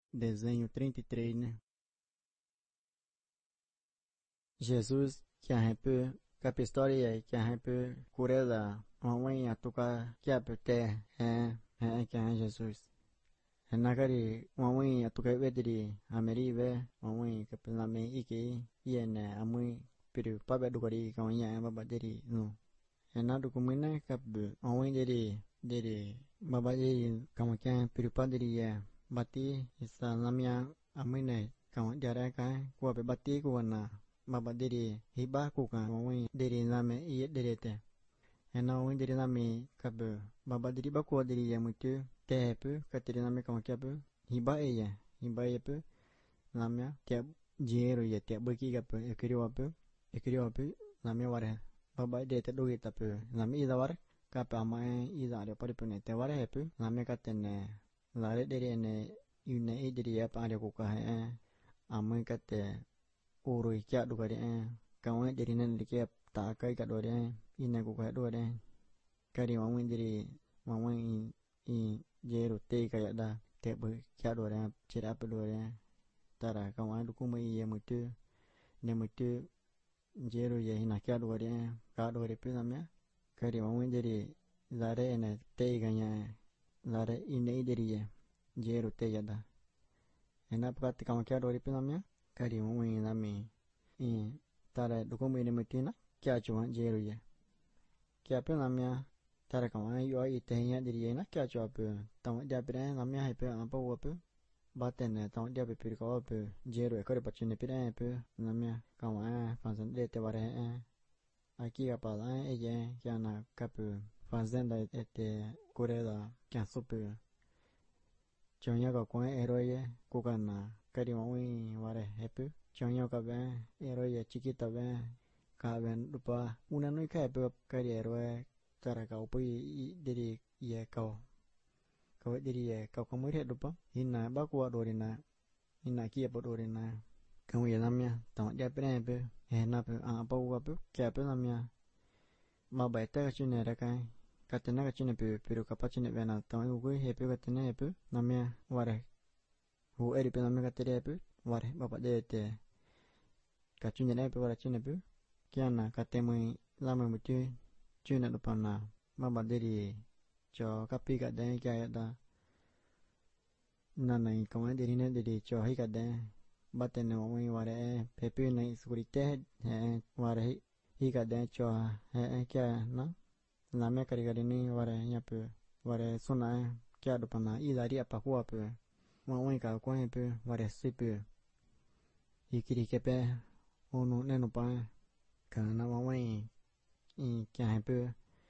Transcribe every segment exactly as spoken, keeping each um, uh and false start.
desenho trinta e três, né? Jesus que a gente cap história que a gente curela mamãe a tocar que a pete é é que é Jesus é nagari mamãe a tocar vedri ameri ve mamãe cap na me iki iene amui piru pabe dugari kawanya baba deri no é nada como né cap mamãe deri deri baba deri kamakya piru padri é bati isa namya amui ne kawan jara ka ku be bati ku na baba diri hiba ku kan wong diri name iye diri te ena wong diri name kabe baba diri ba ku diri ya mutu te pu katiri name kan kabe hiba iya hiba ye pu namya te jero ye te baki kabe ekiri wapu ekiri wapu name ware baba de te dogi tapu name ida ware kape ama ida re pari pune te ware pu name katene lare diri ne yune idiri ya pa are ku ka he amai kate uru ikya dugari eh kawan dari nan dikya ta kai ka dore ina ku ka dore kari mamun dari mamun i jeru te ka da te bu kya dore cira pe dore tara kawan du kuma i mutu ne mutu jeru ye ina kya dore ka dore pe namya kari mamun dari lare ene te ga nya lare ine dari ye jeru te ya da ena praktik kawan kya dore pe namya kari mamun nami i tara dukumu ini mutina kya cuma jeru ye kya pe namya tara kama yo i tehnya diri ye na kya cuma pe tamu dia pe namya hai pe apa wo pe baten tamu dia pe pir ko pe jeru e kore pachine pe pe namya kama fansan de te ware e aki apa la e ye kya na kapu fansan da ete kore da kya supe chonya ka ko ero ye ku kana kari mawi ware hepe chonyo ka be ero ye chiquita be ka ben dupa una no ka be kari ero e tara ka upo i diri ye ka ka diri ye ka ko muri dupa ina ba ko dorina ina ki e dorina ka wi namya ta ya pre be e na pe a pa wa pe ka pe namya ma ba ta chune ra ka ka tena ka chune pe pero ka pa chune be na ta u go he pe ka tena he pe namya ware hu eri pe namya ka tere pe ware ba pa de te ka chune ne pe wara chune pe kya na ka te mui la mu mu tu chune no pa na ma ba de ri cho ka pi ka de kya ya da na na i ka ma de ri ne de ri cho hi ka de ba te ne mu ware pe pe na securite he ware hi ka de cho he kya na na me kari kari ni ware ya pe ware suna kya do pa na i la ri apa ko pe ma wi ka ko he pe ware si pe ikiri ke pe onu ne no pa ka na ma wi i kya he pe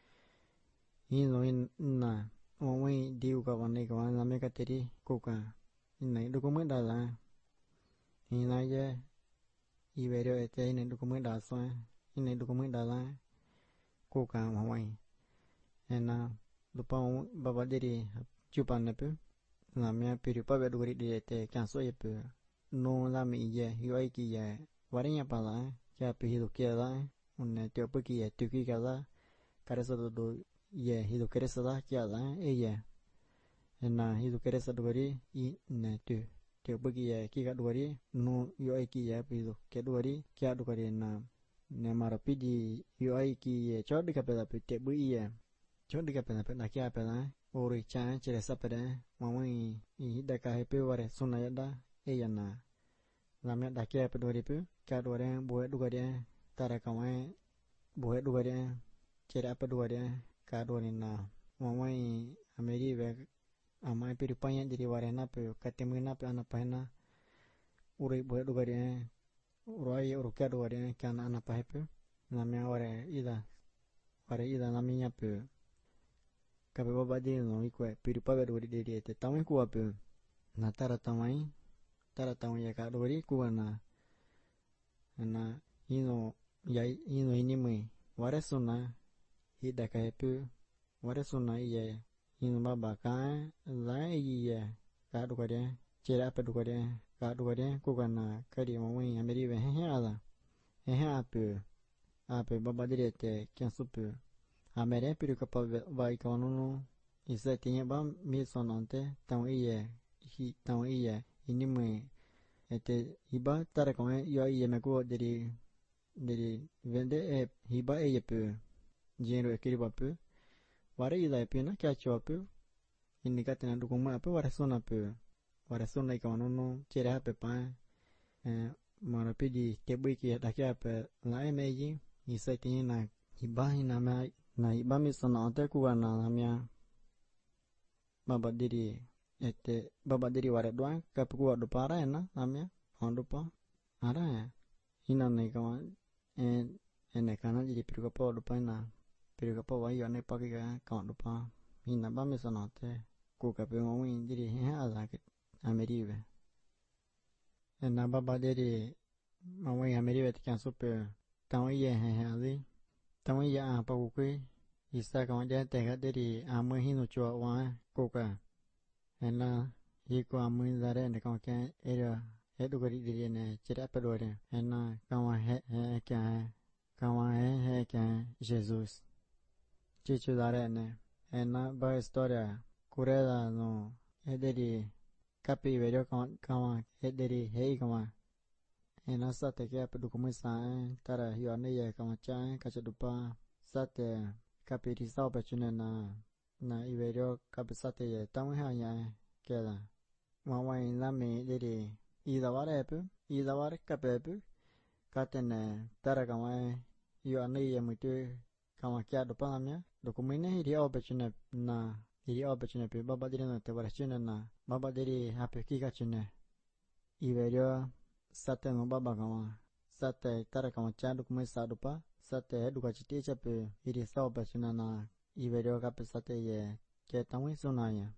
i no in na ma wi di u ka wa ne ka na me ka te ri ko ka nei do ko me da la i na ye i ve ro e te nei do ko me da so i nei do ko me da la ko ka ma wi ena do pa ba ba de ri chu pa ne pe na me pi ri pa be do ri de te kya so ye pe no la mi ye yu ai ki ye ware nya pa la kya pe hi do kya la un te pe ki ye tu ki ka la kare sa do ye hi do kare sa la kya la e ye ena hi do kare sa do ri i ne tu te pe ki ye ki ka do ri no yu ai ki ye pe do ke do ri kya do ri na ne ma ra pi di yu ai ki ye cho de ka pe la pe te bu i ye cho de ka pe la pe na kya pe la o ri cha che sa pe de ma wi i da ka he pe ware suna ya da e ya na la me da kya pe do ri pe kya do re bo do ga de tara ka wa bo do ga de che ra pe do ga de ka do ni na ma wi ameri ve amai pe ri pa ya di ware na pe ka te mu na pe ana pa na uri bo do ga de ro ai ro kya do ga de kya na ana pa he pe na me ware ida ware ida na mi nya pe ka pe ba di no i kwe pi ri pa do ri de de te ta wi ku pe na tara ta mai tara ta wi ya ka do ri ku na na ino ya ino ini mi ware suna hi da ka pe ware suna ye ino ba ba ka la yi ye ka do ga de che ra pe do ga de ka do ga de ku ga na ka ri mo wi ameri ve he ha la he ha pe a pe ba ba de te kya su pe a mere pi ka pa va i ka no no i se tinha ba mi sonante tão ia hi tão ia ini me este hiba tara con yo y me go dari dari vende e hiba e yepu jero ekiri bapu ware ila epi na kya chopu ini katena dukuma apu ware sona pu ware sona ikamono no chere pe pa eh mara pidi kebu ki da kya pe la emeji isa tin na hiba ina ma na hiba mi sona ate ku na namya baba diri este baba diri ware doang kapu ku do para na namya hondo pa ara ina nei kama eh ene kana jadi piru po do pa na piru po wa yo ne pa ki ka ka do pa ina ba mi sona ate ku ka pe mo wi diri he ala ke amerive ena baba diri ma wi amerive ti kan super taw ye he he ali taw ye a pa ku ke isa ka de te ga diri a mo hin no cho wa ku ka ena ye ko a mo da re ne ka ke era e do gari diri ne chira pe do re ena ka wa he he ka ka wa he he ka jesus chichu da re ne ena ba storia cureda no e diri capi verio ka wa e diri he ka wa ena sa te ke pe do ko sa tara yo ne ye ka wa cha ka cha do pa sa te capi ri sa pe chune na na i verio capi sa te ye ta ha ya ke la wa wa na me diri i da wa re pe i da wa re ka pe pe ka te ne tara ka wa yo ne ye mu te ka wa kya do pa na do ko me ne ri o pe chune na ri o pe chune pe baba diri na te wa chune na baba diri ha pe ki ka chune i verio sa te no baba ka wa sa te tara ka wa cha do ko me sa do pa sa te do ka chi te cha pe ri sa o pe chune na i verio ka pe sa te ye ke ta wi so na ya